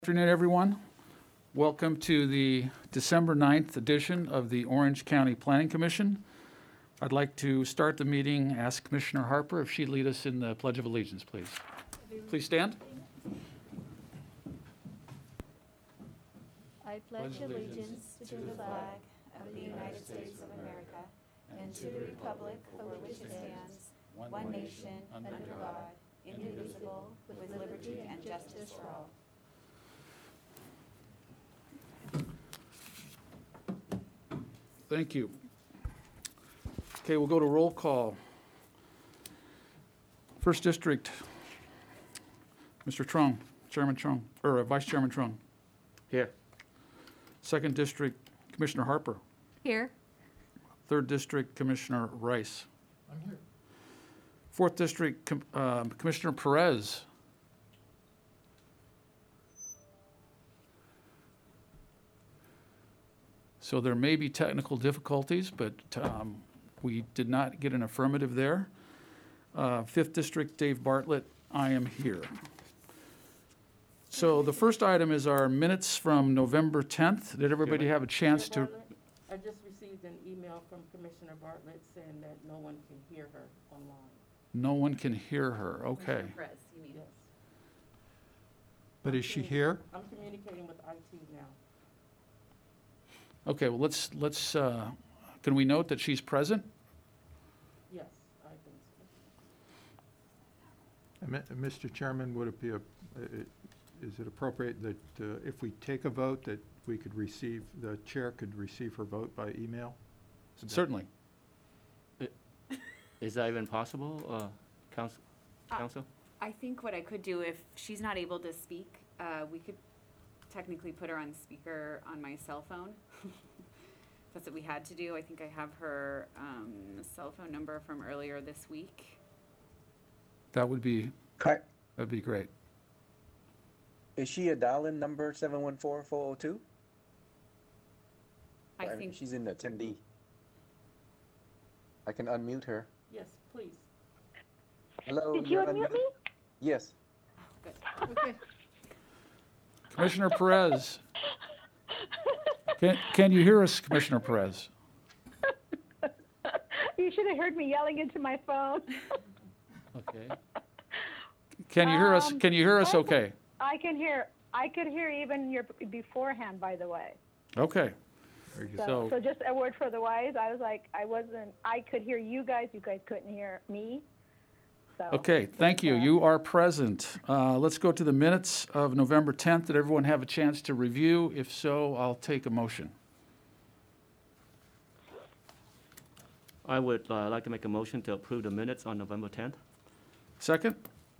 Afternoon, everyone. Welcome to the December 9th edition of the Orange County Planning Commission. I'd like to start the meeting, ask Commissioner Harper if she'd lead us in the Pledge of Allegiance, please. Please stand. I pledge allegiance to the flag of the United States of America and to the republic for which it stands, one nation, under God, indivisible, with liberty and justice for all. Thank you. Okay, we'll go to roll call. First District, Mr. Trung, Chairman Trung, or Vice Chairman Trung. Here. Second District, Commissioner Harper. Here. Third District, Commissioner Rice. I'm here. Fourth District, Commissioner Perez. So there may be technical difficulties, but we did not get an affirmative there. Fifth District, Dave Bartlett, I am here. So the first item is our minutes from November 10th. Did everybody have a chance to? I just received an email from Commissioner Bartlett saying that no one can hear her online. No one can hear her, okay. Yes. But is she here? I'm communicating with IT now. Okay, well, let's can we note that she's present? Yes, I think so. Mr. Chairman, would it be is it appropriate that if we take a vote that we could receive, the chair could receive her vote by email? Certainly. Is that even possible, Council? I think what I could do, if she's not able to speak, we could technically put her on speaker on my cell phone. That's what we had to do. I think I have her cell phone number from earlier this week. That would be that'd be great. Is she a dial-in number 714-402? I think She's in the attendee. I can unmute her. Yes, please. Hello. Did you you're unmute me? Yes. good. Okay. Commissioner Perez. Can you hear us, Commissioner Perez? You should have heard me yelling into my phone. Okay. Can you hear us? Can you hear us okay? I can hear. I could hear even your beforehand, by the way. Okay. Very good. So just a word for the wise. I was like, I could hear you guys. You guys couldn't hear me. So, Okay, thank you. You are present. Let's go to the minutes of November 10th. Did everyone have a chance to review? If so, I'll take a motion. I would like to make a motion to approve the minutes on November 10th. Second?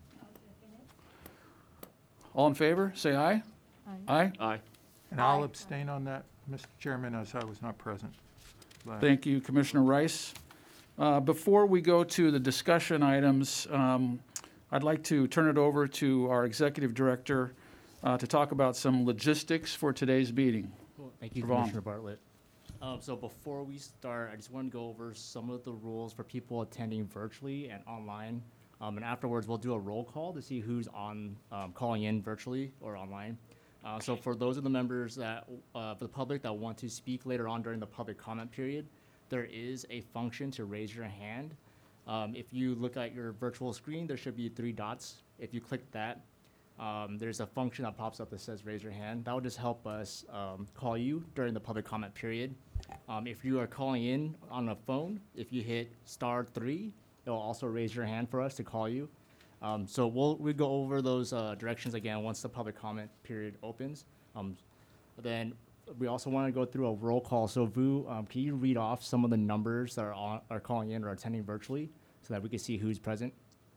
All in favor, say aye. Aye. Aye. And I'll abstain on that, Mr. Chairman, as I was not present. Thank you, Commissioner Rice. Before we go to the discussion items, I'd like to turn it over to our Executive Director to talk about some logistics for today's meeting. Well, thank you, Mr. Vaughn. Commissioner Bartlett. So before we start, I just want to go over some of the rules for people attending virtually and online. And afterwards, we'll do a roll call to see who's on calling in virtually or online. So for those of the members that, for the public that want to speak later on during the public comment period, there is a function to raise your hand. If you look at your virtual screen, there should be 3 dots. If you click that, there's a function that pops up that says raise your hand. That will just help us call you during the public comment period. If you are calling in on a phone, if you hit *3, it will also raise your hand for us to call you. So we'll go over those directions again once the public comment period opens. Then we also want to go through a roll call. So Vu, can you read off some of the numbers that are calling in or attending virtually so that we can see who's present?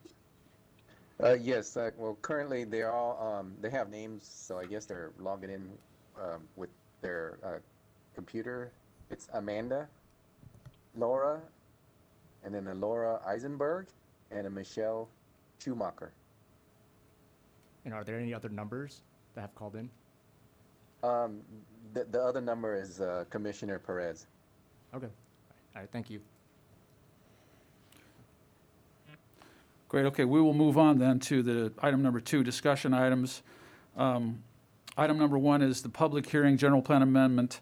Yes. Well, currently they all they have names, so I guess they're logging in with their computer. It's Amanda, Laura, and then a Laura Eisenberg, and a Michelle Schumacher. And are there any other numbers that have called in? The other number is Commissioner Perez. Okay. All right, thank you. Great, okay, we will move on then to the item number 2, discussion items. Item number 1 is the public hearing, General Plan Amendment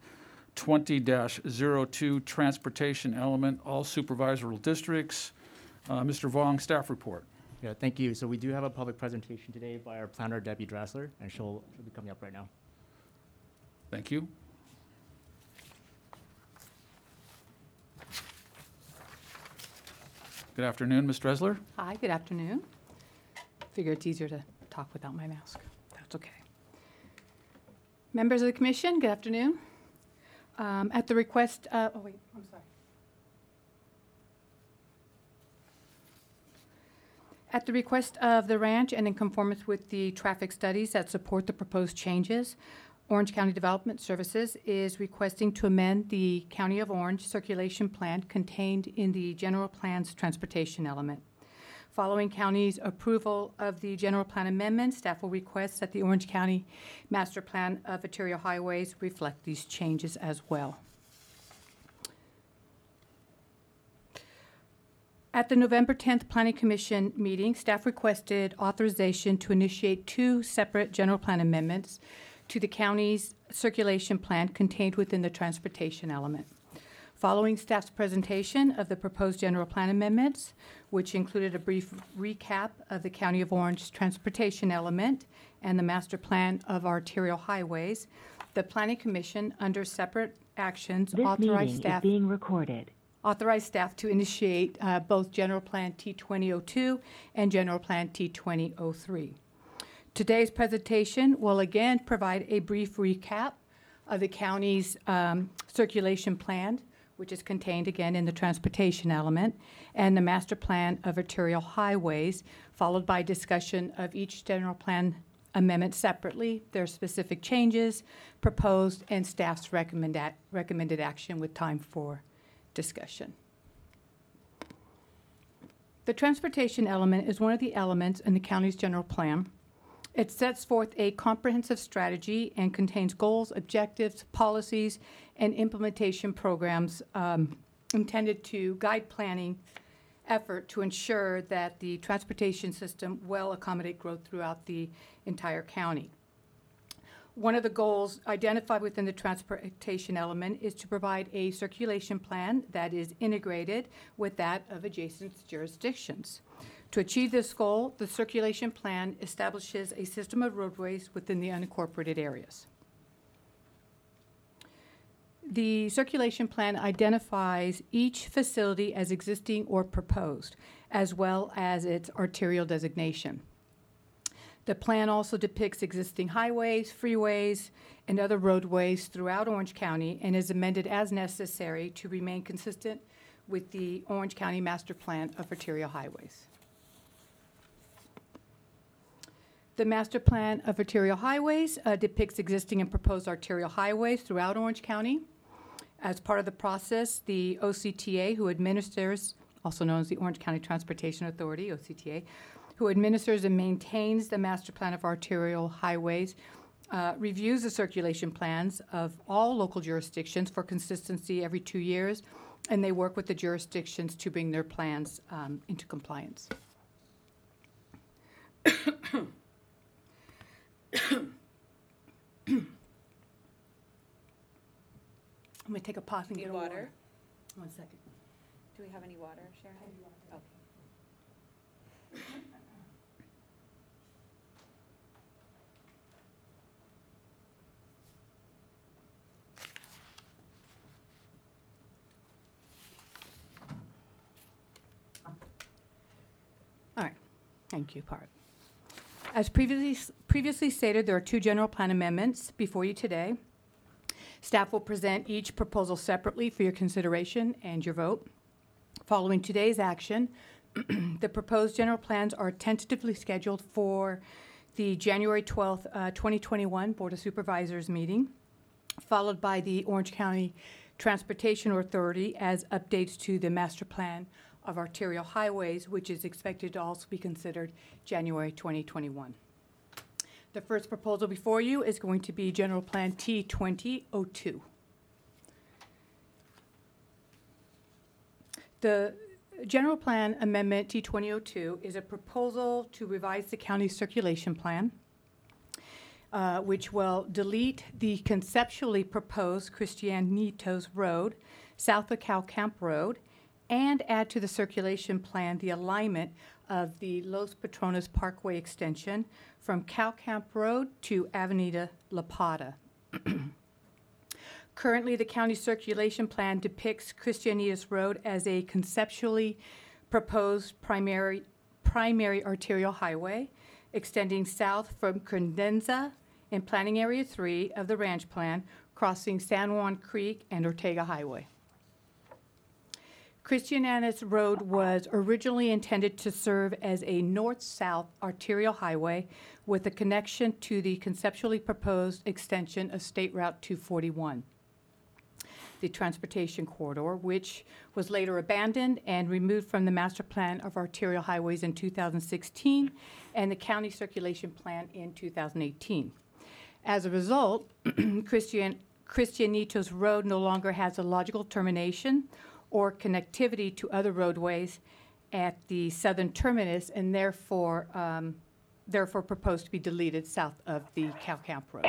20-02, Transportation Element, all supervisory districts. Mr. Vong, staff report. Yeah, thank you. So we do have a public presentation today by our planner, Debbie Dressler, and she'll be coming up right now. Thank you. Good afternoon, Ms. Dressler. Hi, good afternoon. Figure it's easier to talk without my mask. That's okay. Members of the commission, good afternoon. At the request, I'm sorry. At the request of the ranch and in conformance with the traffic studies that support the proposed changes, Orange County Development Services is requesting to amend the County of Orange circulation plan contained in the general plan's transportation element. Following county's approval of the general plan amendment, staff will request that the Orange County Master Plan of Arterial Highways reflect these changes as well. At the November 10th Planning Commission meeting, staff requested authorization to initiate 2 separate general plan amendments to the county's circulation plan contained within the transportation element. Following staff's presentation of the proposed general plan amendments, which included a brief recap of the County of Orange's transportation element and the master plan of arterial highways, the Planning Commission, under separate actions, authorized staff to initiate both General Plan T2002 and General Plan T2003. Today's presentation will again provide a brief recap of the county's circulation plan, which is contained again in the transportation element, and the master plan of arterial highways, followed by discussion of each general plan amendment separately, their specific changes proposed, and staff's recommended action with time for discussion. The transportation element is one of the elements in the county's general plan. It sets forth a comprehensive strategy and contains goals, objectives, policies, and implementation programs intended to guide planning effort to ensure that the transportation system will accommodate growth throughout the entire county. One of the goals identified within the transportation element is to provide a circulation plan that is integrated with that of adjacent jurisdictions. To achieve this goal, the circulation plan establishes a system of roadways within the unincorporated areas. The circulation plan identifies each facility as existing or proposed, as well as its arterial designation. The plan also depicts existing highways, freeways, and other roadways throughout Orange County and is amended as necessary to remain consistent with the Orange County Master Plan of Arterial Highways. The Master Plan of Arterial Highways depicts existing and proposed arterial highways throughout Orange County. As part of the process, the OCTA, who administers, also known as the Orange County Transportation Authority, OCTA, who administers and maintains the Master Plan of Arterial Highways, reviews the circulation plans of all local jurisdictions for consistency every 2 years, and they work with the jurisdictions to bring their plans into compliance. I'm going to take a pause and get a water. 1 second. Do we have any water, Sharon? Okay. All right. Thank you, Part. As previously stated, there are 2 general plan amendments before you today. Staff will present each proposal separately for your consideration and your vote. Following today's action, the proposed general plans are tentatively scheduled for the January 12th, 2021 Board of Supervisors meeting, followed by the Orange County Transportation Authority as updates to the Master Plan of Arterial Highways, which is expected to also be considered January 2021. The first proposal before you is going to be General Plan T2002. The General Plan Amendment T2002 is a proposal to revise the county's circulation plan. which will delete the conceptually proposed Cristianitos Road, south of Cow Camp Road, and add to the circulation plan the alignment of the Los Patrones Parkway extension from Cow Camp Road to Avenida La Plata. Currently, the county circulation plan depicts Cristianitas Road as a conceptually proposed primary arterial highway extending south from Credenza in Planning Area 3 of the Ranch Plan, crossing San Juan Creek and Ortega Highway. Cristianitas Road was originally intended to serve as a north-south arterial highway with a connection to the conceptually proposed extension of State Route 241, the transportation corridor, which was later abandoned and removed from the master plan of arterial highways in 2016 and the county circulation plan in 2018. As a result, Cristianitos Road no longer has a logical termination or connectivity to other roadways at the southern terminus, and therefore proposed to be deleted south of the Cow Camp Road.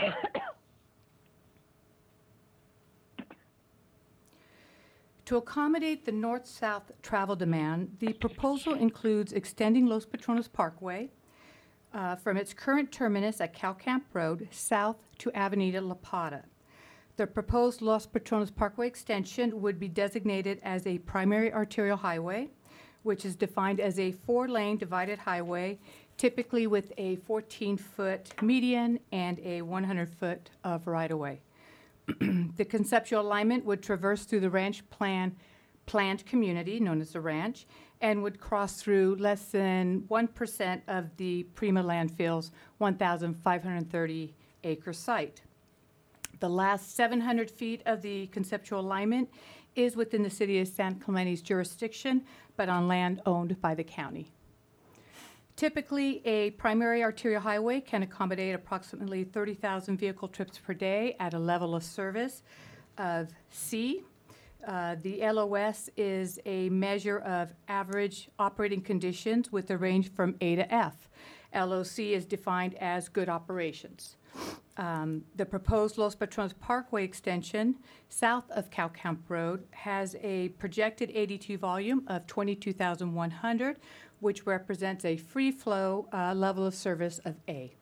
To accommodate the north-south travel demand, the proposal includes extending Los Patrones Parkway from its current terminus at Cow Camp Road south to Avenida La Plata. The proposed Los Patrones Parkway extension would be designated as a primary arterial highway, which is defined as a 4-lane divided highway, typically with a 14-foot median and a 100-foot of right-of-way. The conceptual alignment would traverse through the ranch planned community, known as the ranch, and would cross through less than 1% of the Prima landfill's 1,530-acre site. The last 700 feet of the conceptual alignment is within the city of San Clemente's jurisdiction, but on land owned by the county. Typically, a primary arterial highway can accommodate approximately 30,000 vehicle trips per day at a level of service of C. The LOS is a measure of average operating conditions with a range from A to F. LOC is defined as good operations. The proposed Los Patrones Parkway extension south of Cow Camp Road has a projected 82 volume of 22,100, which represents a free flow level of service of A.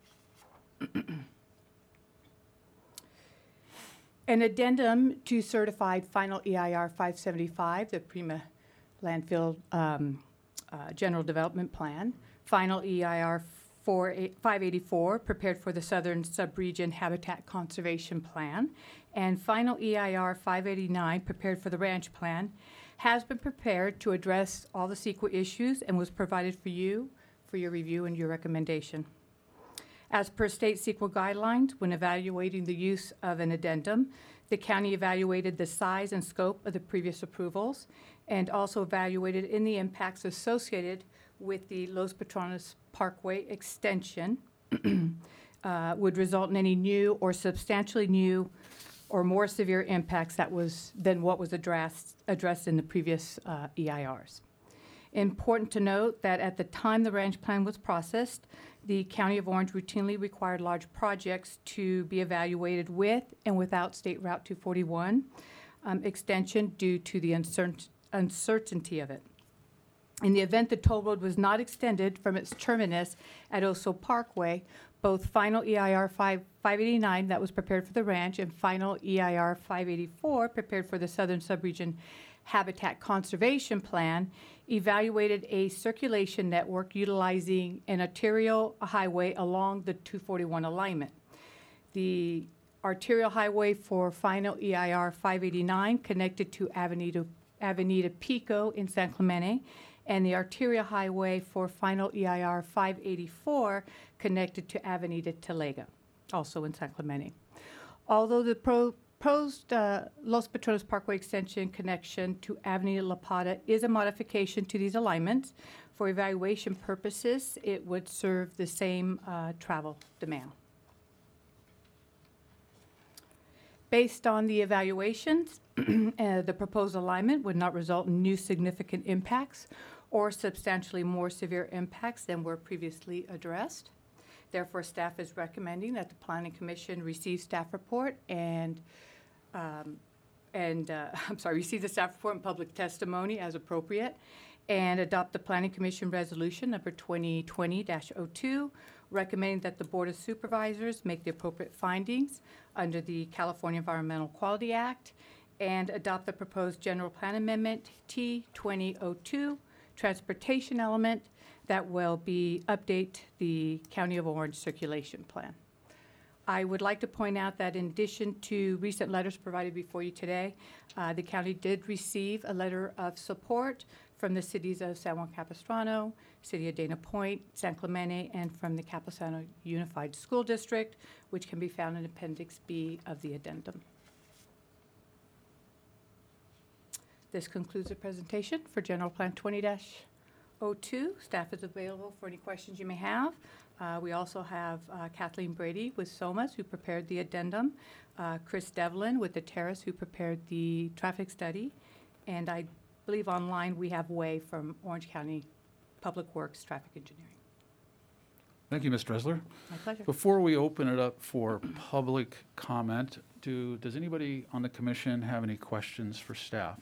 An addendum to certified final EIR 575, the Prima Landfill General Development Plan, final EIR 584, prepared for the Southern Subregion Habitat Conservation Plan, and final EIR 589, prepared for the Ranch Plan, has been prepared to address all the CEQA issues and was provided for you for your review and your recommendation. As per state CEQA guidelines, when evaluating the use of an addendum, the county evaluated the size and scope of the previous approvals and also evaluated any impacts associated with the Los Patrones Parkway extension would result in any new or substantially new or more severe impacts than what was addressed in the previous EIRs. Important to note that at the time the ranch plan was processed, the County of Orange routinely required large projects to be evaluated with and without State Route 241 extension due to the uncertainty of it. In the event the toll road was not extended from its terminus at Oso Parkway, both final EIR 589 that was prepared for the ranch and final EIR 584 prepared for the Southern Subregion Habitat Conservation Plan evaluated a circulation network utilizing an arterial highway along the 241 alignment. The arterial highway for final EIR 589 connected to Avenida Pico in San Clemente, and the arterial highway for final EIR 584 connected to Avenida Talega, also in San Clemente. Although the proposed Los Patrones Parkway extension connection to Avenida La Plata is a modification to these alignments, for evaluation purposes, it would serve the same travel demand. Based on the evaluations, the proposed alignment would not result in new significant impacts or substantially more severe impacts than were previously addressed. Therefore, staff is recommending that the Planning Commission receive staff report and receive the staff report and public testimony as appropriate, and adopt the Planning Commission Resolution number 2020-02, recommending that the Board of Supervisors make the appropriate findings under the California Environmental Quality Act, and adopt the proposed General Plan Amendment T-2002, Transportation Element, that will update the County of Orange Circulation Plan. I would like to point out that in addition to recent letters provided before you today, the county did receive a letter of support from the cities of San Juan Capistrano, City of Dana Point, San Clemente, and from the Capistrano Unified School District, which can be found in Appendix B of the addendum. This concludes the presentation for General Plan 20-02. Staff is available for any questions you may have. We also have Kathleen Brady with SOMAS, who prepared the addendum, Chris Devlin with the Terrace, who prepared the traffic study, and I believe online we have Way from Orange County Public Works Traffic Engineering. Thank you, Ms. Dressler. My pleasure. Before we open it up for public comment, does anybody on the commission have any questions for staff?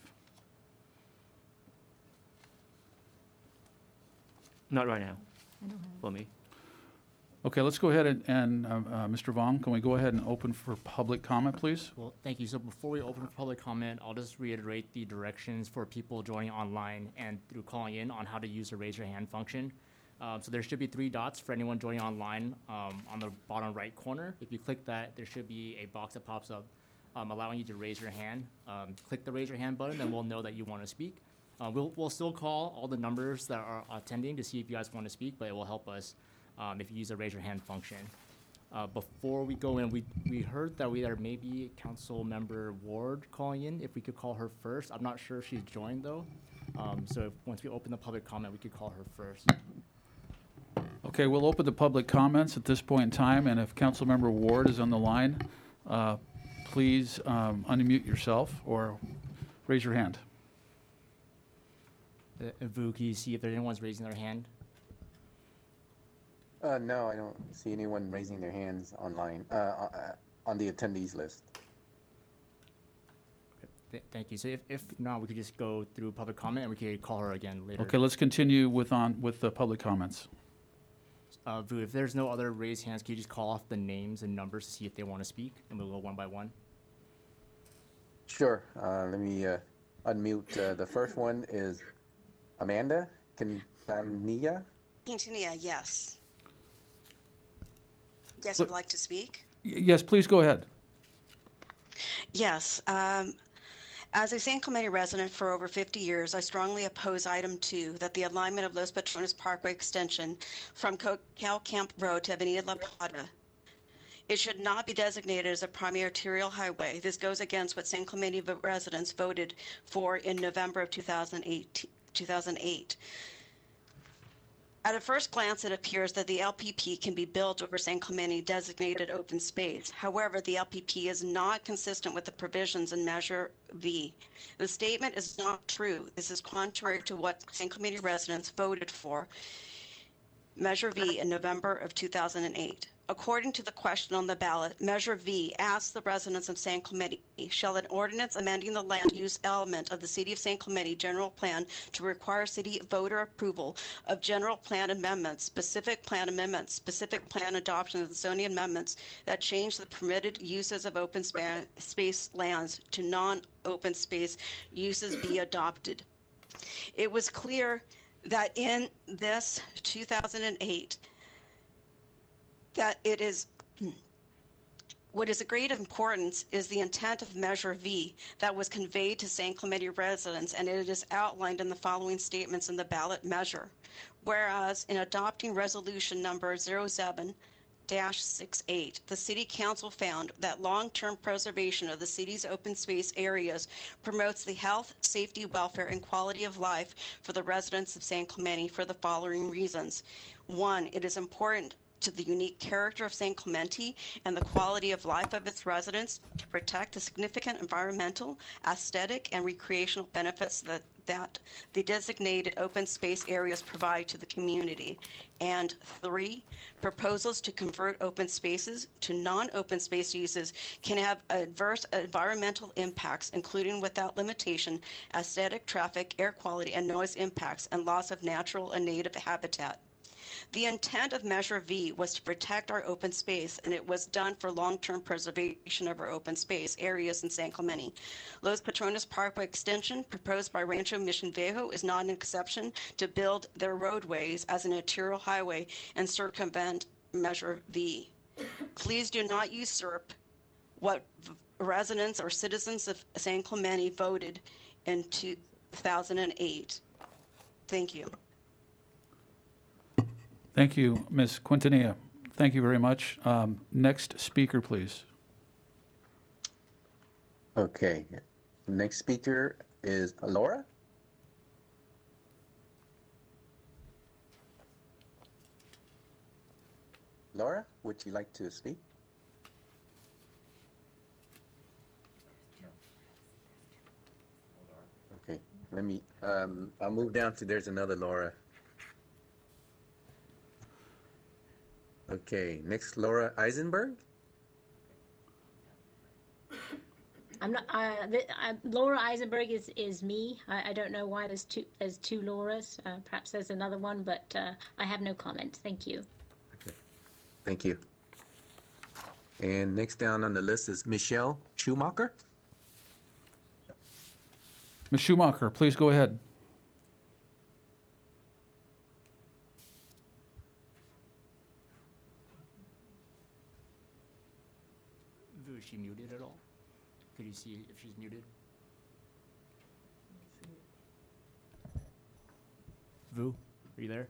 Not right now, for me. Okay, let's go ahead and Mr. Vong, can we go ahead and open for public comment, please? Well, thank you. So before we open for public comment, I'll just reiterate the directions for people joining online and through calling in on how to use the raise your hand function. So there should be 3 dots for anyone joining online on the bottom right corner. If you click that, there should be a box that pops up allowing you to raise your hand. Click the raise your hand button, and we'll know that you want to speak. We'll still call all the numbers that are attending to see if you guys want to speak, but it will help us if you use the raise your hand function. Before we go in, we heard that there may be Council Member Ward calling in. If we could call her first. I'm not sure if she's joined, though. So once we open the public comment, we could call her first. Okay, we'll open the public comments at this point in time, and if Councilmember Ward is on the line, please unmute yourself or raise your hand. Vu, can you see if anyone's raising their hand? No, I don't see anyone raising their hands online, on the attendees list. Thank you. So if not, we could just go through public comment and we could call her again later. Okay, let's continue with the public comments. Vu, if there's no other raised hands, can you just call off the names and numbers to see if they want to speak, and we'll go one by one? Sure. Let me unmute. The first one is Amanda Quintanilla. Quintanilla, yes. Yes, I'd like to speak. Yes, please go ahead. Yes. As a San Clemente resident for over 50 years, I strongly oppose item 2, that the alignment of Los Patrones Parkway extension from Cal Camp Road to Avenida La Plata. It should not be designated as a primary arterial highway. This goes against what San Clemente residents voted for in November of 2008. At a first glance, it appears that the LPP can be built over San Clemente designated open space. However, the LPP is not consistent with the provisions in Measure V. The statement is not true. This is contrary to what San Clemente residents voted for Measure V in November of 2008. According to the question on the ballot, Measure V asks the residents of San Clemente, shall an ordinance amending the land use element of the City of San Clemente general plan to require city voter approval of general plan amendments, specific plan adoption of the zoning amendments that change the permitted uses of open space lands to non-open space uses be adopted? It was clear that in this 2008, that it is what is of great importance is the intent of Measure V that was conveyed to San Clemente residents, and it is outlined in the following statements in the ballot measure. Whereas in adopting resolution number 07-68, the City Council found that long-term preservation of the city's open space areas promotes the health, safety, welfare, and quality of life for the residents of San Clemente for the following reasons. 1, it is important to the unique character of San Clemente and the quality of life of its residents, to protect the significant environmental, aesthetic, and recreational benefits that the designated open space areas provide to the community. And 3, proposals to convert open spaces to non-open space uses can have adverse environmental impacts, including without limitation, aesthetic, traffic, air quality, and noise impacts, and loss of natural and native habitat. The intent of Measure V was to protect our open space, and it was done for long-term preservation of our open space areas in San Clemente. Los Patrones Parkway Extension, proposed by Rancho Mission Viejo, is not an exception to build their roadways as an arterial highway and circumvent Measure V. Please do not usurp what residents or citizens of San Clemente voted in 2008. Thank you. Thank you, Ms. Quintanilla. Thank you very much. Next speaker, please. Okay. Next speaker is Laura. Laura, would you like to speak? Okay, let me, I'll move down to, there's another Laura. Okay, next Laura Eisenberg. I'm not. Laura Eisenberg is me. I don't know why there's two Lauras. Perhaps there's another one, but I have no comment. Thank you. Okay, thank you. And next down on the list is Michelle Schumacher. Ms. Schumacher, please go ahead. Is she muted at all? Could you see if she's muted? Vu, are you there?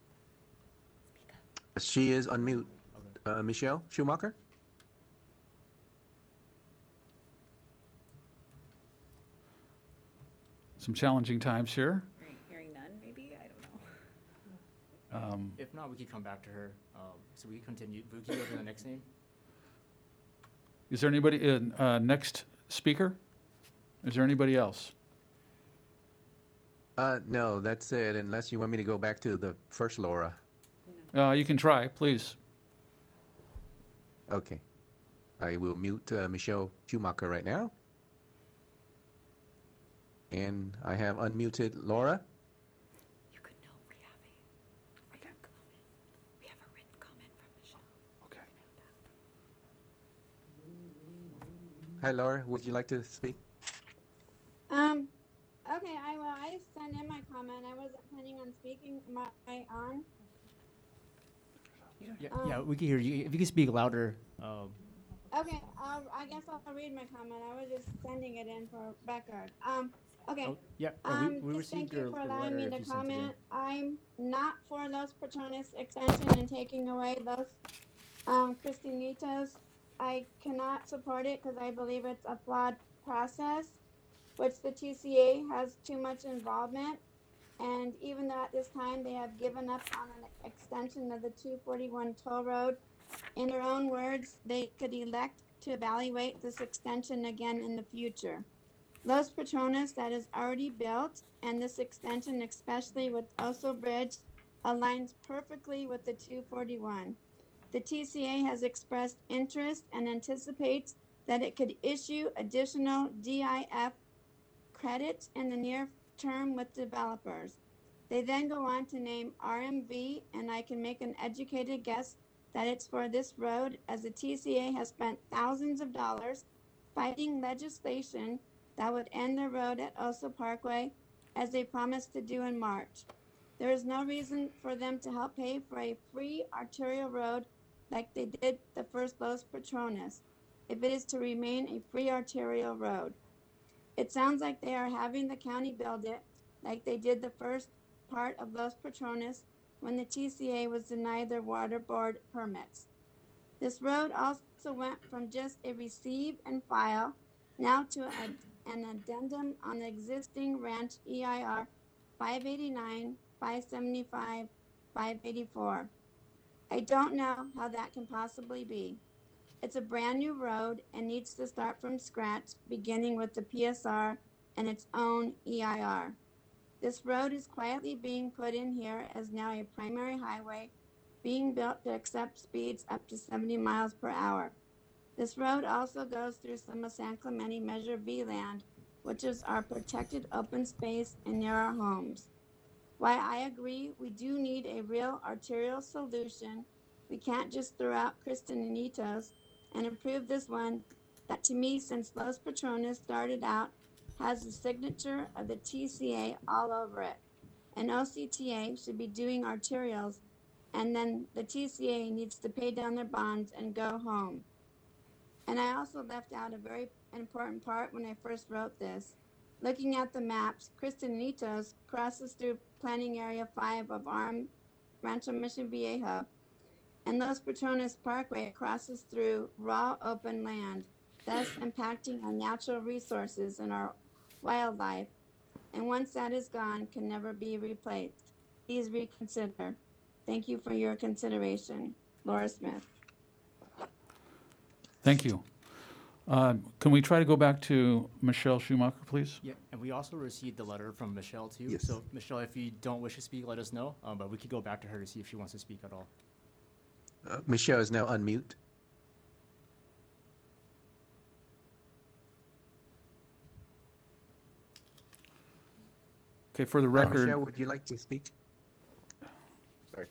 She is on mute. Michelle Schumacher. Some challenging times here. Hearing none, maybe? I don't know. If not, we could come back to her. So we continue. Vu, can you go to the next name? Is there anybody, next speaker? Is there anybody else? No, that's it, unless you want me to go back to the first Laura. You can try, please. Okay. I will mute Michelle Schumacher right now. And I have unmuted Laura. You could know we have a written comment. We have a written comment from Michelle. Okay. Hi, Laura. Would you like to speak? Okay, I just sent in my comment. I wasn't planning on speaking. Am I on? Yeah, we can hear you. If you can speak louder. Okay, I guess I'll read my comment. I was just sending it in for record. Okay. Oh, yeah, we just received thank you your for the allowing letter me if to you sent it in. comment. I'm not for Los Patrones extension and taking away those Cristinitos. I cannot support it because I believe it's a flawed process, which the TCA has too much involvement. And even though at this time they have given up on an extension of the 241 toll road, in their own words, they could elect to evaluate this extension again in the future. Los Patrones that is already built, and this extension, especially with Oso Bridge, aligns perfectly with the 241. The TCA has expressed interest and anticipates that it could issue additional DIF credits in the near term with developers. They then go on to name RMV, and I can make an educated guess that it's for this road, as the TCA has spent thousands of dollars fighting legislation that would end the road at Oso Parkway, as they promised to do in March. There is no reason for them to help pay for a free arterial road like they did the first Los Patrones, if it is to remain a free arterial road. It sounds like they are having the county build it like they did the first part of Los Patrones when the TCA was denied their water board permits. This road also went from just a receive and file now to an addendum on the existing ranch EIR 589, 575, 584. I don't know how that can possibly be. It's a brand new road and needs to start from scratch, beginning with the PSR and its own EIR. This road is quietly being put in here as now a primary highway being built to accept speeds up to 70 miles per hour. This road also goes through some of San Clemente Measure V land, which is our protected open space and near our homes. While I agree we do need a real arterial solution, we can't just throw out Cristinitos and approve this one that to me, since Los Patrones started out, has the signature of the TCA all over it. An OCTA should be doing arterials, and then the TCA needs to pay down their bonds and go home. And I also left out a very important part when I first wrote this. Looking at the maps, Cristinitos crosses through Planning Area 5 of Rancho Mission Viejo, and Los Patrones Parkway crosses through raw open land, thus impacting our natural resources and our wildlife. And once that is gone, can never be replaced. Please reconsider. Thank you for your consideration. Laura Smith. Thank you. Can we try to go back to Michelle Schumacher, please? Yeah, and we also received the letter from Michelle too. Yes. So Michelle, if you don't wish to speak, let us know. But we could go back to her to see if she wants to speak at all. Michelle is now unmute. Okay, for the record. Michelle, would you like to speak? Sorry.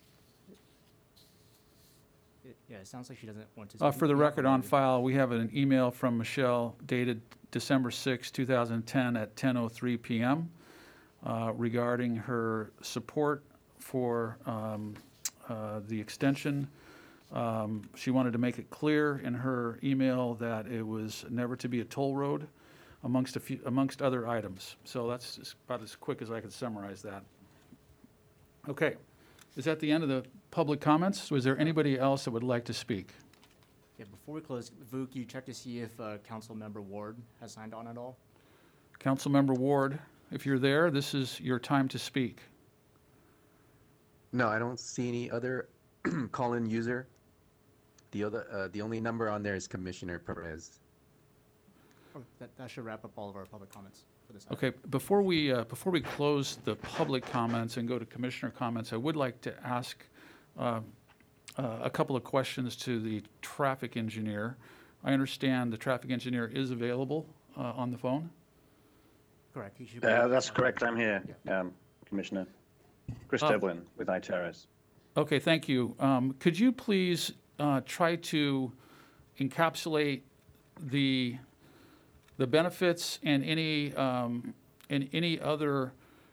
Yeah, it sounds like she doesn't want to speak. For the record, on file, we have an email from Michelle dated December 6, 2010 at 10:03 p.m. Regarding her support for the extension. She wanted to make it clear in her email that it was never to be a toll road, amongst other items. So that's about as quick as I could summarize that. Okay, is that the end of the public comments? Was there anybody else that would like to speak? Yeah, before we close, Vuk, you check to see if Councilmember Ward has signed on at all? Councilmember Ward, if you're there, this is your time to speak. No, I don't see any other call-in user. The only number on there is Commissioner Perez. Oh, that should wrap up all of our public comments for this item. Okay, before we close the public comments and go to commissioner comments, I would like to ask a couple of questions to the traffic engineer. I understand the traffic engineer is available on the phone. Correct. He should that's correct. I'm here, Commissioner. Chris Devlin with iTerrace. Okay, thank you. Could you please try to encapsulate the benefits and any other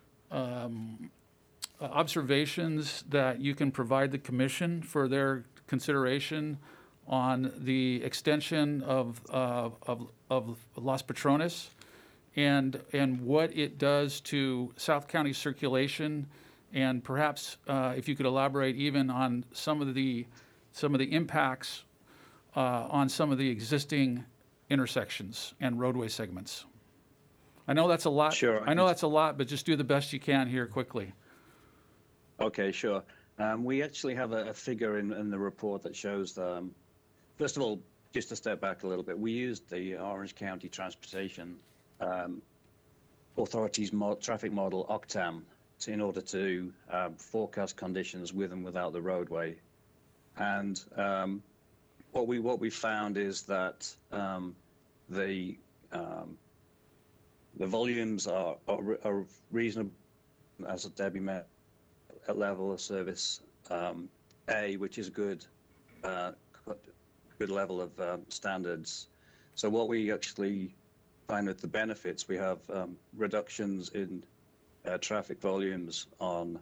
observations that you can provide the commission for their consideration on the extension of Los Patrones and what it does to South County circulation, and perhaps if you could elaborate even on some of the impacts on some of the existing intersections and roadway segments. I know that's a lot. Sure. I know that's a lot, but just do the best you can here quickly. Okay, sure. We actually have a figure in the report that shows, first of all, just to step back a little bit, we used the Orange County Transportation Authority's traffic model, OCTAM, in order to forecast conditions with and without the roadway. And what we found is that the volumes are reasonable, as Debbie met, at level of service A, which is good level of standards. So what we actually find with the benefits, we have reductions in traffic volumes on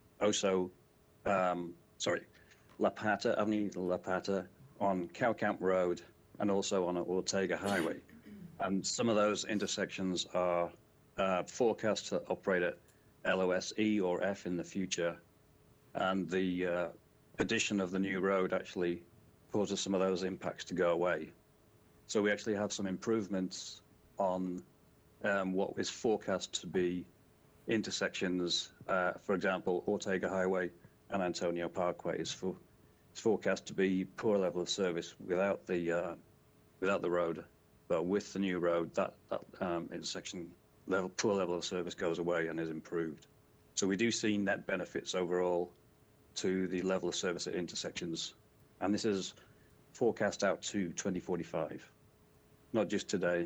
La Plata, Avenida La Plata, on Cow Camp Road, and also on Ortega Highway. And some of those intersections are forecast to operate at LOS E or F in the future. And the addition of the new road actually causes some of those impacts to go away. So we actually have some improvements on what is forecast to be intersections, for example, Ortega Highway and Antonio Parkways It's forecast to be poor level of service without the road, but with the new road, that intersection poor level of service goes away and is improved. So we do see net benefits overall to the level of service at intersections, and this is forecast out to 2045, not just today.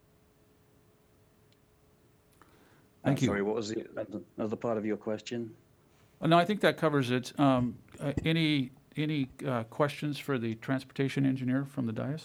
Thank you. Sorry, what was the other part of your question? No, I think that covers it. Any questions for the transportation engineer from the dais?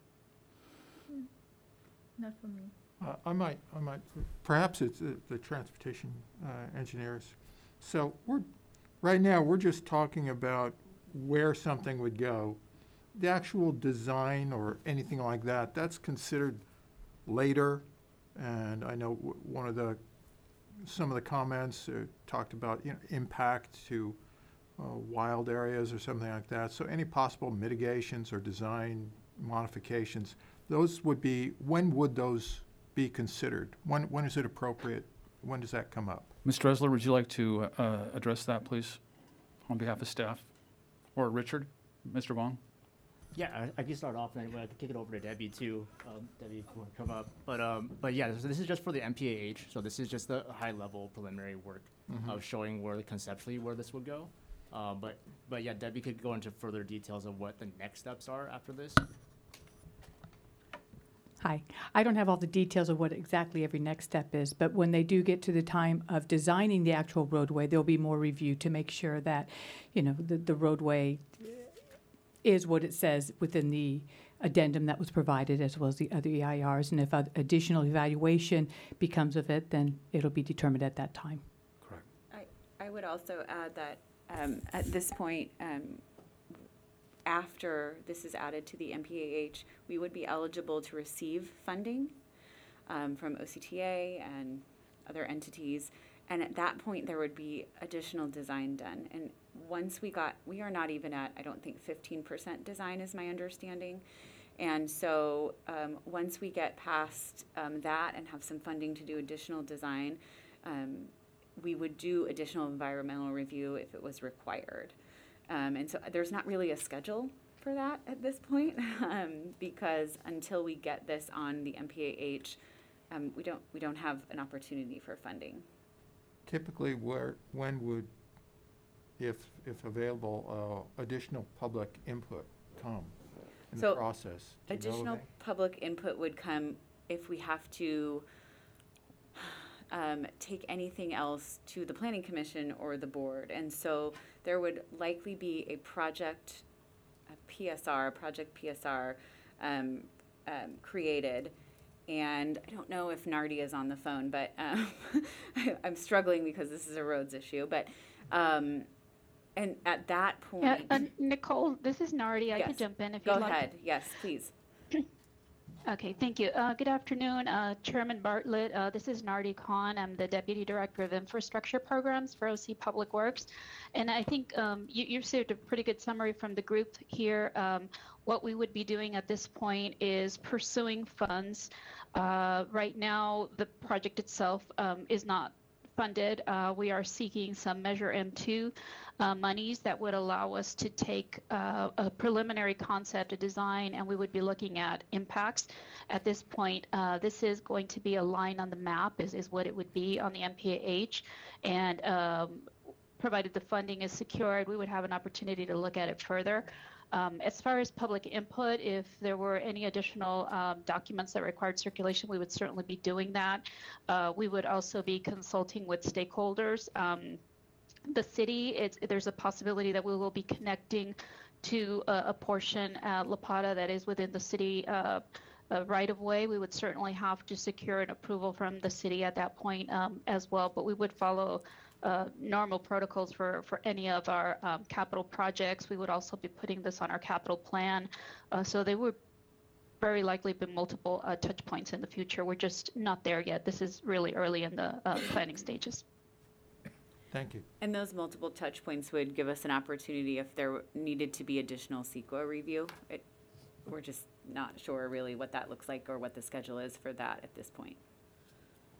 Not for me. I might, perhaps it's the transportation engineers. So right now, we're just talking about where something would go. The actual design or anything like that, that's considered later. And I know some of the comments talked about, impact to wild areas or something like that. So any possible mitigations or design modifications, those would be, when would those be considered? When is it appropriate? When does that come up? Ms. Dressler, would you like to address that, please, on behalf of staff? Or Richard? Mr. Vaughn? Yeah, I can start off, and then I can kick it over to Debbie too. Debbie, if you want to come up. But yeah, so this is just for the MPAH. So this is just the high-level preliminary work of showing conceptually where this would go. But yeah, Debbie could go into further details of what the next steps are after this. Hi. I don't have all the details of what exactly every next step is, but when they do get to the time of designing the actual roadway, there'll be more review to make sure that, the roadway is what it says within the addendum that was provided, as well as the other EIRs. And if additional evaluation becomes of it, then it'll be determined at that time. Correct. I would also add that at this point, after this is added to the MPAH, we would be eligible to receive funding from OCTA and other entities. And at that point, there would be additional design done. And once we are not even at, I don't think 15% design is my understanding. And so once we get past that and have some funding to do additional design, we would do additional environmental review if it was required. And so there's not really a schedule for that at this point, because until we get this on the MPAH, we don't have an opportunity for funding. Typically, when would, if available, additional public input come in the process? Do you know Additional public input would come if we have to take anything else to the Planning Commission or the board. And so there would likely be a project PSR created. And I don't know if Nardi is on the phone, but I'm struggling because this is a roads issue. But and at that point, Nicole, this is Nardi. I could jump in if you'd like. Go ahead. Yes, please. Okay, thank you. Good afternoon, Chairman Bartlett. This is Nardi Khan. I'm the Deputy Director of Infrastructure Programs for OC Public Works. And I think you received a pretty good summary from the group here. What we would be doing at this point is pursuing funds. Right now, the project itself is not funded. We are seeking some Measure M2 monies that would allow us to take a preliminary concept, a design, and we would be looking at impacts. At this point, this is going to be a line on the map, is what it would be on the MPAH. And provided the funding is secured, we would have an opportunity to look at it further. As far as public input, if there were any additional documents that required circulation, we would certainly be doing that. We would also be consulting with stakeholders. The city, there's a possibility that we will be connecting to a portion at La Pata that is within the city right-of-way. We would certainly have to secure an approval from the city at that point as well, but we would follow normal protocols for any of our capital projects. We would also be putting this on our capital plan. So there would very likely be multiple touch points in the future. We're just not there yet. This is really early in the planning stages. Thank you. And those multiple touch points would give us an opportunity if there needed to be additional CEQA review. We're just not sure really what that looks like or what the schedule is for that at this point.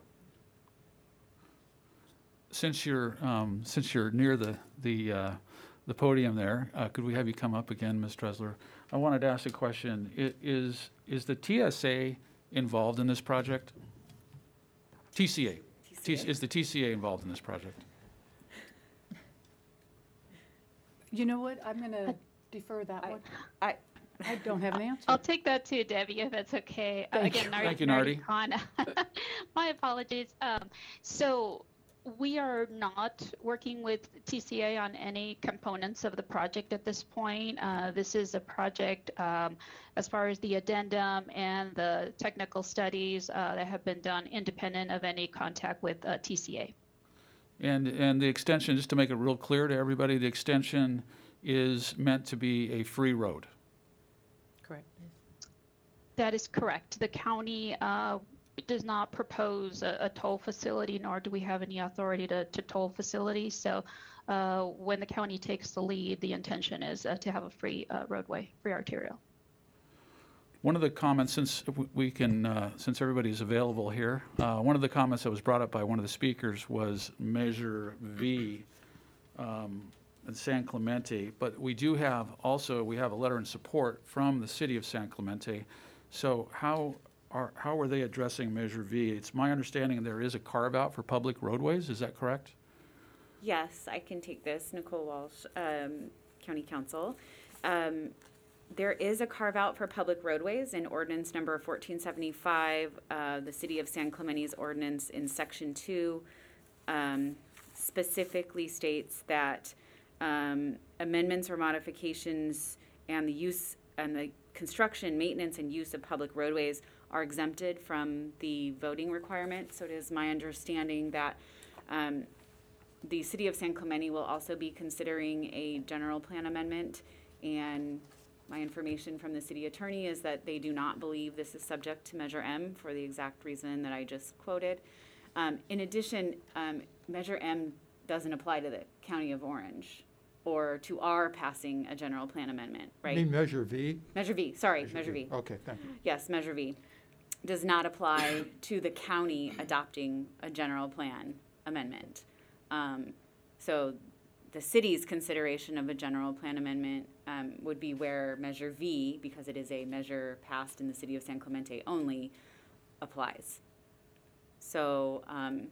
Since you're near the the podium there. Could we have you come up again, Ms. Dressler? I wanted to ask a question. Is the TSA involved in this project? TCA. Is the TCA involved in this project? You know what? I'm going to defer that one. I I don't have an answer. I'll take that too, Debbie, if that's okay. Thank Again, Thank you, Nardi. Khan. My apologies. So we are not working with TCA on any components of the project at this point. This is a project as far as the addendum and the technical studies that have been done independent of any contact with TCA. And the extension, just to make it real clear to everybody, the extension is meant to be a free road. Correct. That is correct. The county does not propose a toll facility, nor do we have any authority to toll facilities. So when the county takes the lead, the intention is to have a free roadway, free arterial. One of the comments, since we can, since everybody's available here, one of the comments that was brought up by one of the speakers was Measure V in San Clemente. But we do have also, we have a letter in support from the city of San Clemente. So how are they addressing Measure V? It's my understanding there is a carve-out for public roadways. Is that correct? Yes, I can take this. Nicole Walsh, County Council. There is a carve-out for public roadways in ordinance number 1475, the City of San Clemente's ordinance in Section 2 specifically states that amendments or modifications and the use and the construction, maintenance, and use of public roadways are exempted from the voting requirement. So it is my understanding that the City of San Clemente will also be considering a general plan amendment, and my information from the city attorney is that they do not believe this is subject to Measure M for the exact reason that I just quoted. In addition, Measure M doesn't apply to the County of Orange or to our passing a general plan amendment, right? You mean Measure V? Measure V, sorry, Measure V. Okay, thank you. Yes, Measure V does not apply to the county adopting a general plan amendment. So the city's consideration of a general plan amendment would be where Measure V, because it is a measure passed in the City of San Clemente only, applies. So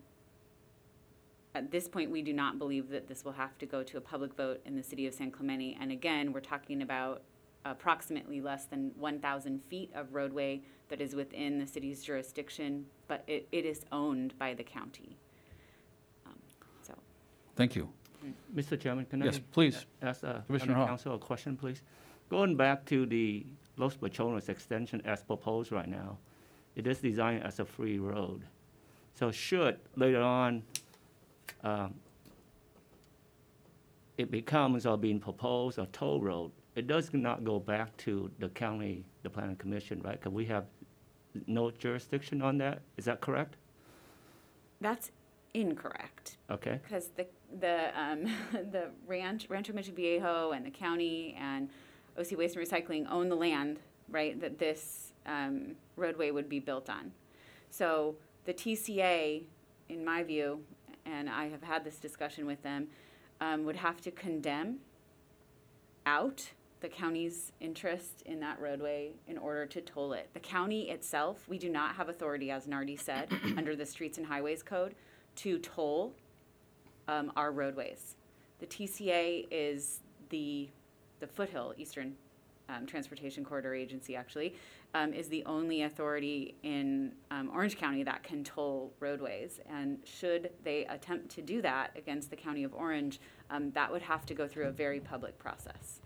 at this point, we do not believe that this will have to go to a public vote in the City of San Clemente. And again, we're talking about approximately less than 1,000 feet of roadway that is within the city's jurisdiction, but it is owned by the county. Thank you. Mr. Chairman, can Yes, I please. ask Commissioner Hall. Council a question, please? Going back to the Los Pachones extension as proposed right now, it is designed as a free road. So should later on it becomes or being proposed a toll road, it does not go back to the county, the planning commission, right? Because we have no jurisdiction on that. Is that correct? That's incorrect. Okay. Because the Rancho Mission Viejo and the county and OC Waste and Recycling own the land, right, that this roadway would be built on. So the TCA, in my view, and I have had this discussion with them, would have to condemn out the county's interest in that roadway in order to toll it. The county itself, we do not have authority, as Nardi said, under the Streets and Highways Code, to toll our roadways. The TCA is the Foothill Eastern Transportation Corridor Agency, actually, is the only authority in Orange County that can toll roadways. And should they attempt to do that against the County of Orange, that would have to go through a very public process.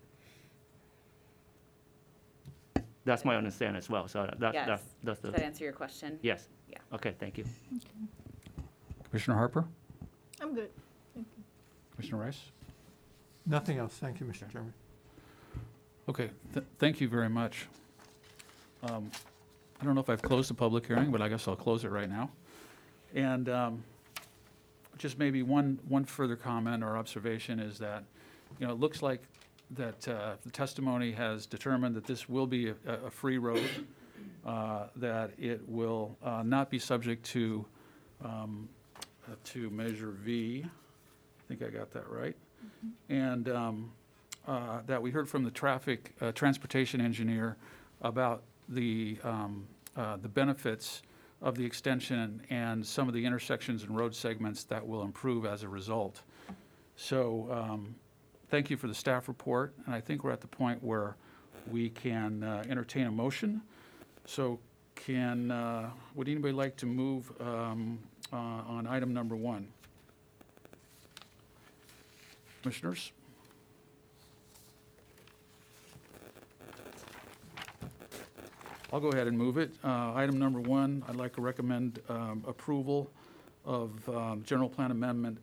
That's my understanding as well. So that's Yes. that's the. Does that answer your question? Yes. Yeah. Okay, thank you. Commissioner Harper? I'm good. Thank you. Commissioner Rice? Nothing else. Thank you, Mr. Chairman. Okay, thank you very much. I don't know if I've closed the public hearing, but I guess I'll close it right now. And just maybe one further comment or observation is that, it looks like that the testimony has determined that this will be a free road, that it will not be subject to Measure V. I think I got that right. and that we heard from the transportation engineer about the benefits of the extension and some of the intersections and road segments that will improve as a result. So thank you for the staff report, and I think we're at the point where we can entertain a motion. So would anybody like to move on item number 1? Commissioners? I'll go ahead and move it. Item number 1, I'd like to recommend approval of General Plan Amendment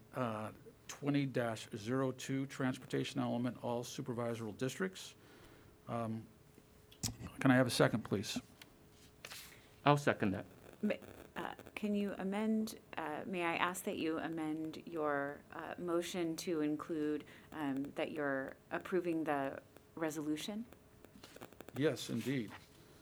20-02, Transportation Element, all supervisory districts. Can I have a second, please? I'll second that. Can you amend, may I ask that you amend your motion to include that you're approving the resolution? Yes, indeed.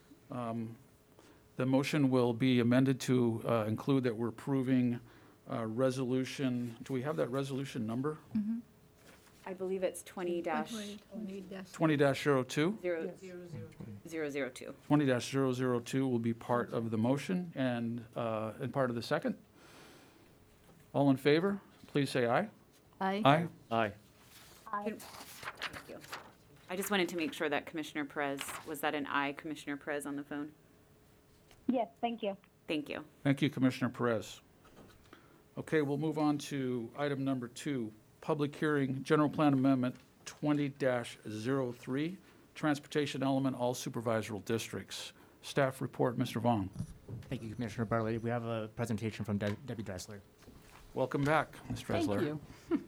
The motion will be amended to include that we're approving resolution. Do we have that resolution number? I believe it's 20-002. 20-02? 002. 20-002 will be part of the motion and part of the second. All in favor, please say aye. Aye. Aye. Aye. Thank you. I just wanted to make sure that Commissioner Perez, was that an aye, Commissioner Perez on the phone? Yes, thank you. Thank you. Thank you, Commissioner Perez. Okay, we'll move on to item number 2, public hearing, General Plan Amendment 20-03, Transportation Element, all supervisory districts. Staff report, Mr. Vaughn. Thank you, Commissioner Bartlett. We have a presentation from Debbie Dressler. Welcome back, Ms. Dressler. Thank you.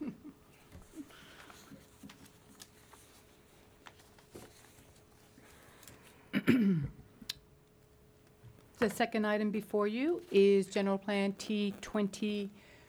The second item before you is General Plan T2003.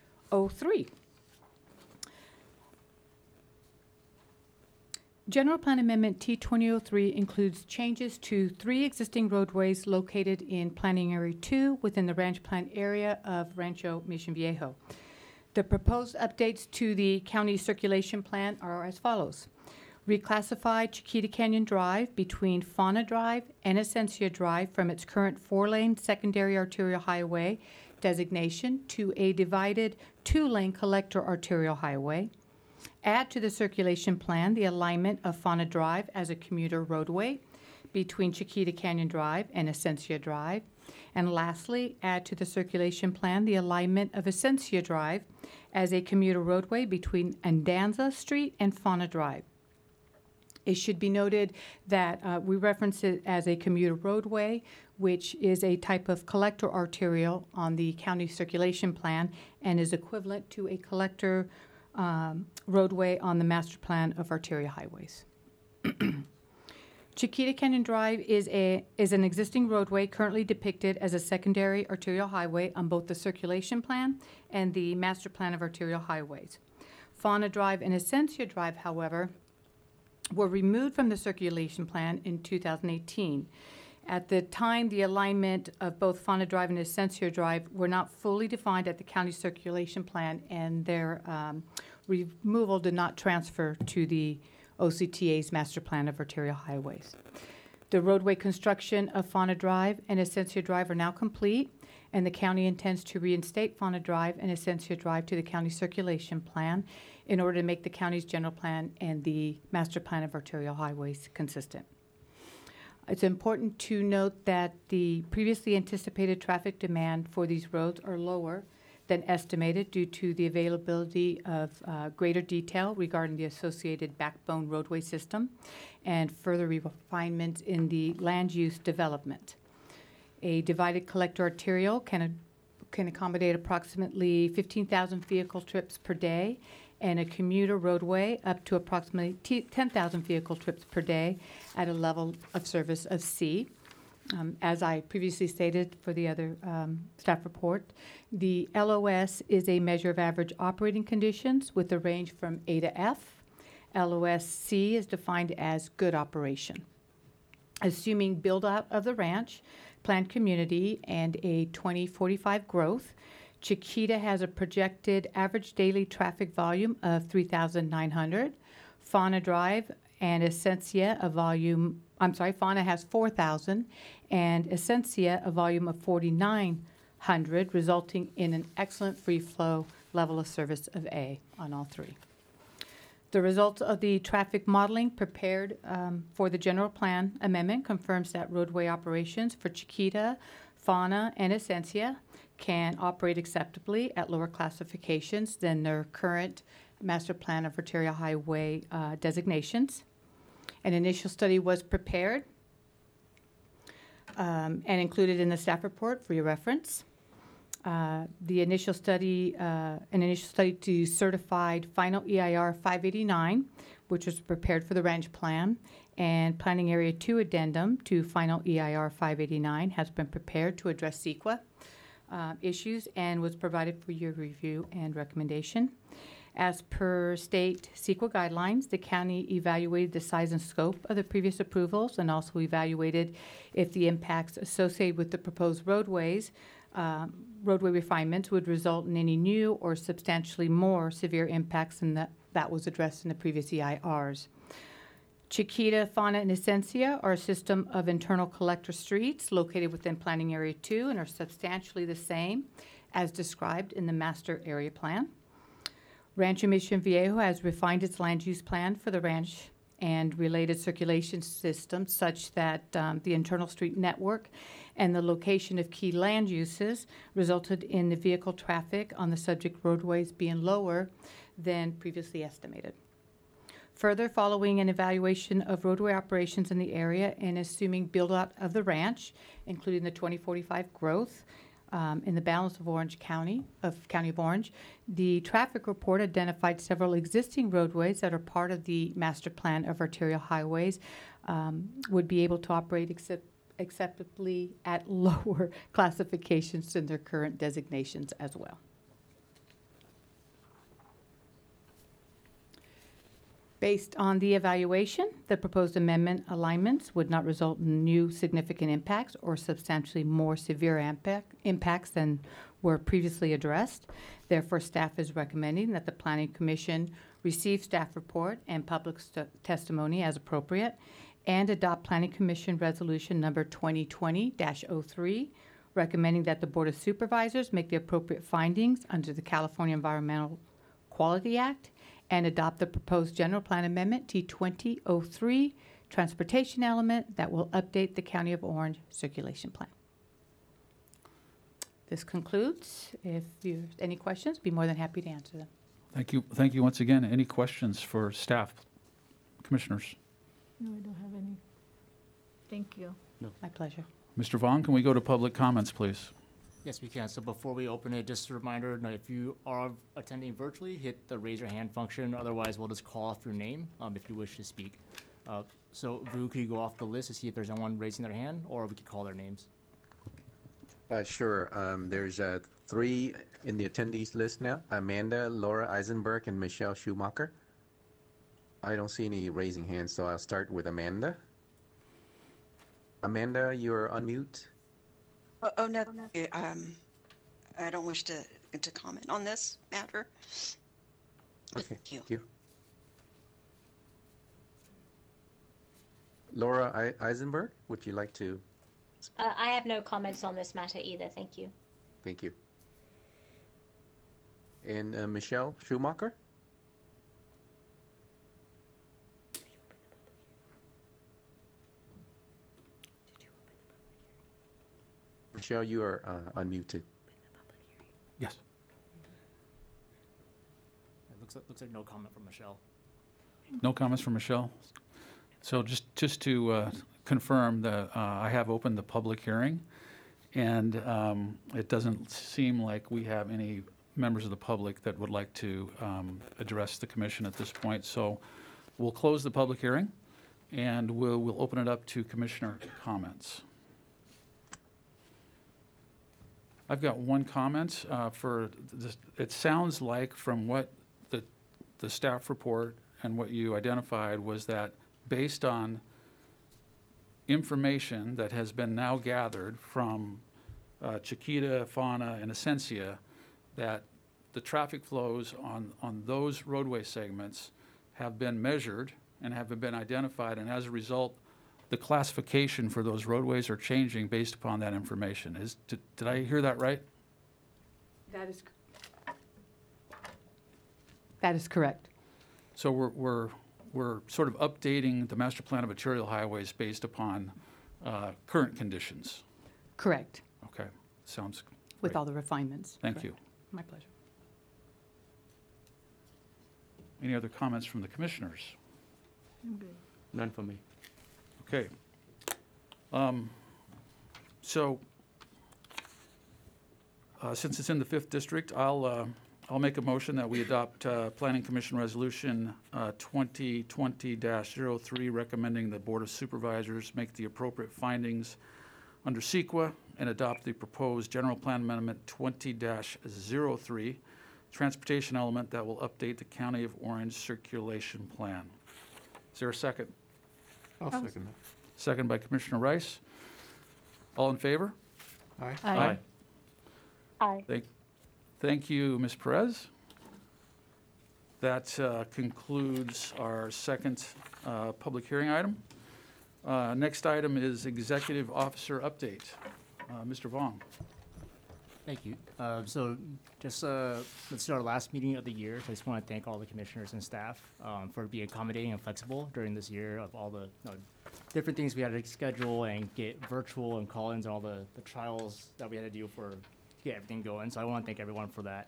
General Plan Amendment T2003 includes changes to 3 existing roadways located in Planning Area 2 within the Ranch Plan area of Rancho Mission Viejo. The proposed updates to the county circulation plan are as follows. Reclassify Chiquita Canyon Drive between Fauna Drive and Ascensia Drive from its current 4-lane secondary arterial highway designation to a divided 2-lane collector arterial highway. Add to the circulation plan the alignment of Fauna Drive as a commuter roadway between Chiquita Canyon Drive and Ascensia Drive. And lastly, add to the circulation plan the alignment of Ascensia Drive as a commuter roadway between Andanza Street and Fauna Drive. It should be noted that we reference it as a commuter roadway, which is a type of collector arterial on the county circulation plan and is equivalent to a collector roadway on the master plan of arterial highways. Chiquita Canyon Drive is an existing roadway currently depicted as a secondary arterial highway on both the circulation plan and the master plan of arterial highways. Fauna Drive and Ascensia Drive, however, were removed from the circulation plan in 2018. At the time, the alignment of both Fauna Drive and Ascensia Drive were not fully defined at the county circulation plan, and their removal did not transfer to the OCTA's master plan of arterial highways. The roadway construction of Fauna Drive and Ascensia Drive are now complete, and the county intends to reinstate Fauna Drive and Ascensia Drive to the county circulation plan in order to make the county's general plan and the master plan of arterial highways consistent. It's important to note that the previously anticipated traffic demand for these roads are lower than estimated due to the availability of greater detail regarding the associated backbone roadway system and further refinements in the land use development. A divided collector arterial can accommodate approximately 15,000 vehicle trips per day, and a commuter roadway up to approximately 10,000 vehicle trips per day at a level of service of C. As I previously stated for the other staff report, the LOS is a measure of average operating conditions with a range from A to F. LOS C is defined as good operation. Assuming build-out of the ranch, planned community, and a 2045 growth, Chiquita has a projected average daily traffic volume of 3,900. Fauna Drive and Essentia Fauna has 4,000 and Essentia a volume of 4,900, resulting in an excellent free flow level of service of A on all three. The results of the traffic modeling prepared for the general plan amendment confirms that roadway operations for Chiquita, Fauna, and Essentia can operate acceptably at lower classifications than their current master plan of arterial highway designations. An initial study was prepared and included in the staff report for your reference. An initial study to certified final EIR 589, which was prepared for the ranch plan, and Planning Area 2 addendum to final EIR 589 has been prepared to address CEQA issues and was provided for your review and recommendation. As per state CEQA guidelines, the county evaluated the size and scope of the previous approvals and also evaluated if the impacts associated with the proposed roadway refinements would result in any new or substantially more severe impacts than that was addressed in the previous EIRs. Chiquita, Fauna, and Essentia are a system of internal collector streets located within Planning Area 2 and are substantially the same as described in the master area plan. Rancho Mission Viejo has refined its land use plan for the ranch and related circulation systems such that the internal street network and the location of key land uses resulted in the vehicle traffic on the subject roadways being lower than previously estimated. Further, following an evaluation of roadway operations in the area and assuming build-out of the ranch, including the 2045 growth in the balance of County of Orange, the traffic report identified several existing roadways that are part of the master plan of arterial highways would be able to operate acceptably at lower classifications than their current designations as well. Based on the evaluation, the proposed amendment alignments would not result in new significant impacts or substantially more severe impacts than were previously addressed. Therefore, staff is recommending that the Planning Commission receive staff report and public testimony as appropriate and adopt Planning Commission Resolution Number 2020-03, recommending that the Board of Supervisors make the appropriate findings under the California Environmental Quality Act and adopt the proposed general plan amendment T2003 transportation element that will update the County of Orange circulation plan. This concludes. If you have any questions, be more than happy to answer them. Thank you. Thank you once again. Any questions for staff, commissioners? No, I don't have any. Thank you. My pleasure. Mr. Vaughn, can we go to public comments, please? Yes, we can. So before we open it, just a reminder, if you are attending virtually, hit the raise your hand function. Otherwise, we'll just call off your name if you wish to speak. So, Vu, could you go off the list to see if there's anyone raising their hand, or we could call their names? Sure. There's 3 in the attendees list now: Amanda, Laura Eisenberg, and Michelle Schumacher. I don't see any raising hands, so I'll start with Amanda. Amanda, you're on mute. Oh, no, I don't wish to comment on this matter. Okay, thank you. Laura Eisenberg, would you like to? I have no comments on this matter either. Thank you. Thank you. And Michelle Schumacher? Michelle, you are unmuted. Yes. It looks like no comment from Michelle. No comments from Michelle? So just to confirm that I have opened the public hearing, and it doesn't seem like we have any members of the public that would like to address the commission at this point. So we'll close the public hearing, and we'll open it up to commissioner comments. I've got one comment for this. It sounds like from what the staff report and what you identified was that based on information that has been now gathered from Chiquita, Fauna, and Essentia, that the traffic flows on those roadway segments have been measured and have been identified, and as a result, the classification for those roadways are changing based upon that information. Did I hear that right? That is That is correct. So we're sort of updating the master plan of arterial highways based upon current conditions. Correct, Okay, sounds with great. all the refinements. Thank Correct. you. My pleasure. Any other comments from the commissioners? None for me. Okay. So, since it's in the 5th District, I'll make a motion that we adopt Planning Commission Resolution 2020-03, recommending the Board of Supervisors make the appropriate findings under CEQA and adopt the proposed General Plan Amendment 20-03, transportation element that will update the County of Orange circulation plan. Is there a second? I'll second that. Second by Commissioner Rice. All in favor? Aye. Aye. Aye. Thank you, Ms. Perez. That concludes our second public hearing item. Next item is Executive Officer Update. Mr. Vong. Thank you. So just this is our last meeting of the year. So I just want to thank all the commissioners and staff for being accommodating and flexible during this year of all the different things we had to schedule and get virtual and call-ins and all the trials that we had to do to get everything going. So I want to thank everyone for that.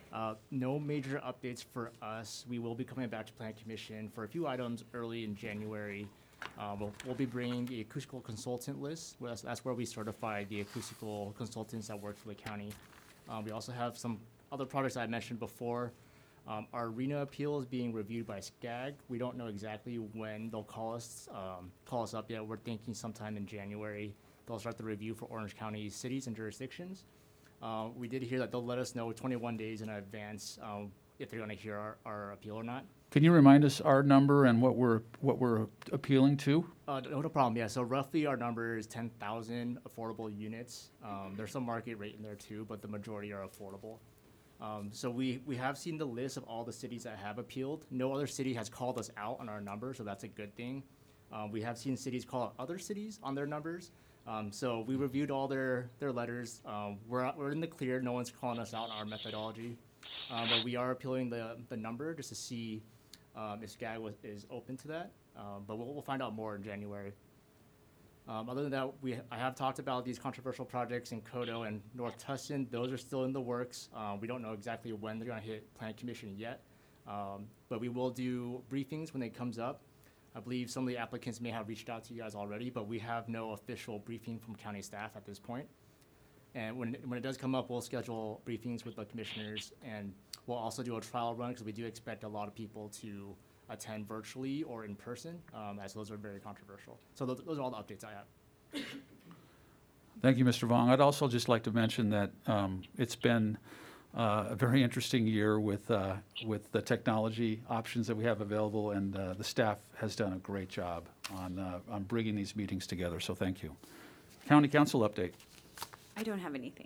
No major updates for us. We will be coming back to Plan Commission for a few items early in January. We'll be bringing the acoustical consultant list. That's where we certify the acoustical consultants that work for the county. We also have some other projects I mentioned before. Our RENA appeal is being reviewed by SCAG. We don't know exactly when they'll call us up yet. We're thinking sometime in January. They'll start the review for Orange County cities and jurisdictions. We did hear that they'll let us know 21 days in advance if they're going to hear our appeal or not. Can you remind us our number and what we're appealing to? No problem. Yeah. So roughly our number is 10,000 affordable units. There's some market rate in there too, but the majority are affordable. So we have seen the list of all the cities that have appealed. No other city has called us out on our number, so that's a good thing. We have seen cities call out other cities on their numbers. So we reviewed all their letters. We're in the clear. No one's calling us out on our methodology. But we are appealing the number just to see if SCAG is open to that. But we'll find out more in January. Other than that, I have talked about these controversial projects in Codo and North Tustin. Those are still in the works. We don't know exactly when they're going to hit Plan Commission yet. But we will do briefings when it comes up. I believe some of the applicants may have reached out to you guys already, but we have no official briefing from county staff at this point. And when it does come up, we'll schedule briefings with the commissioners, and we'll also do a trial run because we do expect a lot of people to attend virtually or in person, as those are very controversial. So those are all the updates I have. Thank you, Mr. Vong. I'd also just like to mention that it's been a very interesting year with the technology options that we have available, and the staff has done a great job on bringing these meetings together, so thank you. County Council update. I don't have anything.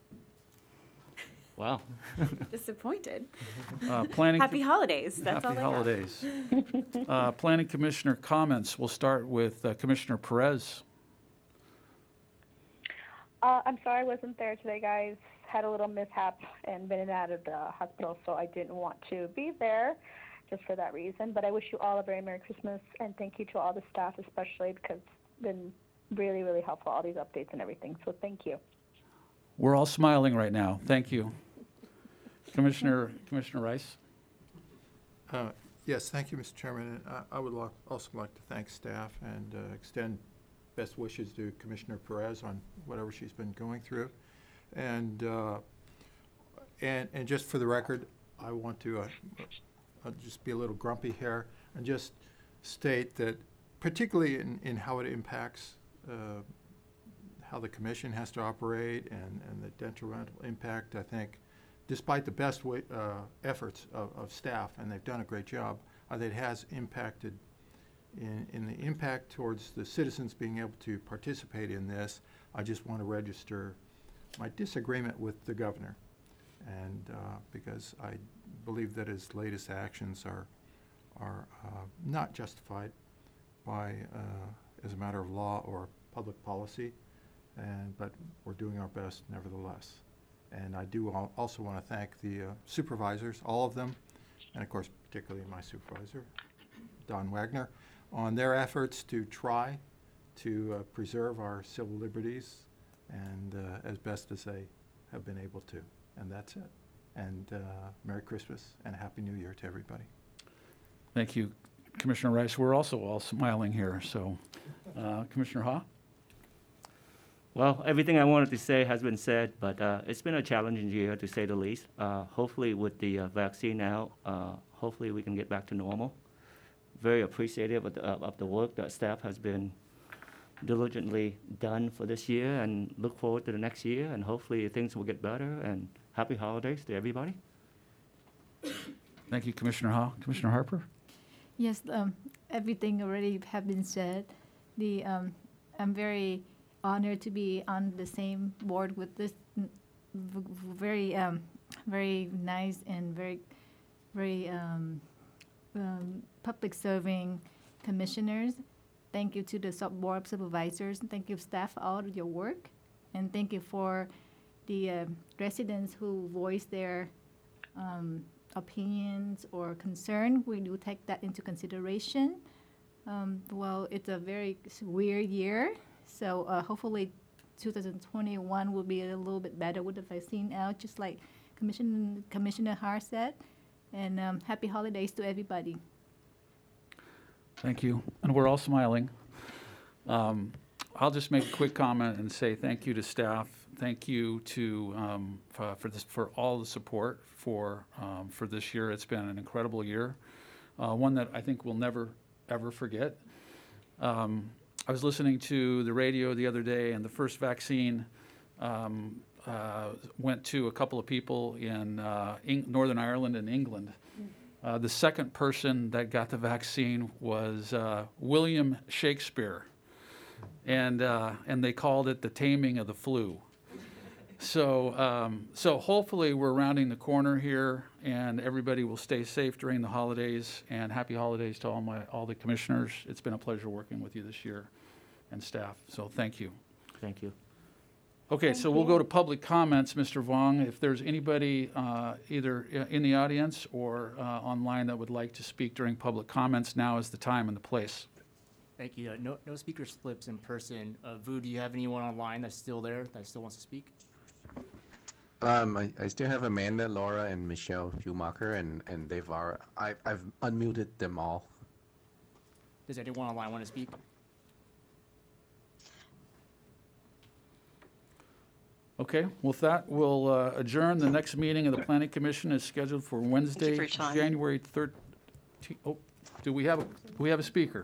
Wow. Disappointed. Planning. Happy holidays. That's all Happy I have. holidays. Planning Commissioner comments. We'll start with Commissioner Perez. I'm sorry I wasn't there today, guys. Had a little mishap and been in and out of the hospital, so I didn't want to be there just for that reason. But I wish you all a very Merry Christmas, and thank you to all the staff especially, because it's been really, really helpful, all these updates and everything. So thank you. We're all smiling right now. Thank you. Commissioner Rice. Yes, thank you, Mr. Chairman. And I would also like to thank staff and extend best wishes to Commissioner Perez on whatever she's been going through. And just for the record, I want to I'll just be a little grumpy here and just state that, particularly in how it impacts how the commission has to operate and the detrimental impact, I think, despite the best efforts of staff, and they've done a great job, that it has impacted in the impact towards the citizens being able to participate in this. I just want to register my disagreement with the governor. And because I believe that his latest actions are not justified by, as a matter of law or public policy, but we're doing our best nevertheless. And I do also want to thank the supervisors, all of them, and of course particularly my supervisor, Don Wagner, on their efforts to try to preserve our civil liberties and as best as they have been able to. And that's it. And Merry Christmas and Happy New Year to everybody. Thank you, Commissioner Rice. We're also all smiling here, so Commissioner Ha? Well, everything I wanted to say has been said, but it's been a challenging year, to say the least. Hopefully, with the vaccine out, hopefully we can get back to normal. Very appreciative of the work that staff has been diligently done for this year, and look forward to the next year, and hopefully things will get better, and happy holidays to everybody. Thank you, Commissioner Ha. Commissioner Harper? Yes, everything already have been said. I'm very honored to be on the same board with this very nice and very public serving commissioners. Thank you to the board of supervisors. Thank you staff for all of your work, and thank you for the residents who voice their opinions or concern. We do take that into consideration. Well, it's a very weird year, so hopefully 2021 will be a little bit better with the vaccine out, just like Commissioner Har said. And happy holidays to everybody. Thank you. And we're all smiling. I'll just make a quick comment and say thank you to staff. Thank you to for all the support for this year. It's been an incredible year, one that I think we'll never ever forget. I was listening to the radio the other day, and the first vaccine went to a couple of people in Northern Ireland and England. The second person that got the vaccine was William Shakespeare, and they called it the taming of the flu. So hopefully we're rounding the corner here, and everybody will stay safe during the holidays. And happy holidays to all the commissioners. It's been a pleasure working with you this year, and staff. So thank you. Thank you. Okay, so we'll go to public comments, Mr. Vuong. If there's anybody either in the audience or online that would like to speak during public comments, now is the time and the place. Thank you. No speaker slips in person. Vu, do you have anyone online that's still there that still wants to speak? I still have Amanda, Laura, and Michelle Schumacher, and I've unmuted them all. Does anyone online want to speak? Okay, with that, we'll adjourn. The next meeting of the Planning Commission is scheduled for Wednesday, for your time. January 13th. Oh, do we have a speaker?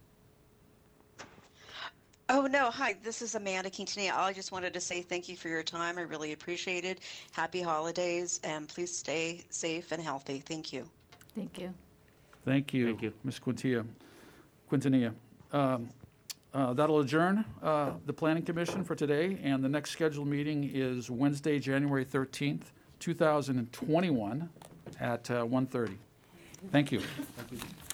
Oh, no. Hi, this is Amanda Quintanilla. I just wanted to say thank you for your time. I really appreciate it. Happy holidays, and please stay safe and healthy. Thank you. Thank you. Thank you. Thank you. Ms. Quintanilla. That'll adjourn the Planning Commission for today, and the next scheduled meeting is Wednesday, January 13th, 2021 at 1:30. Thank you. Thank you.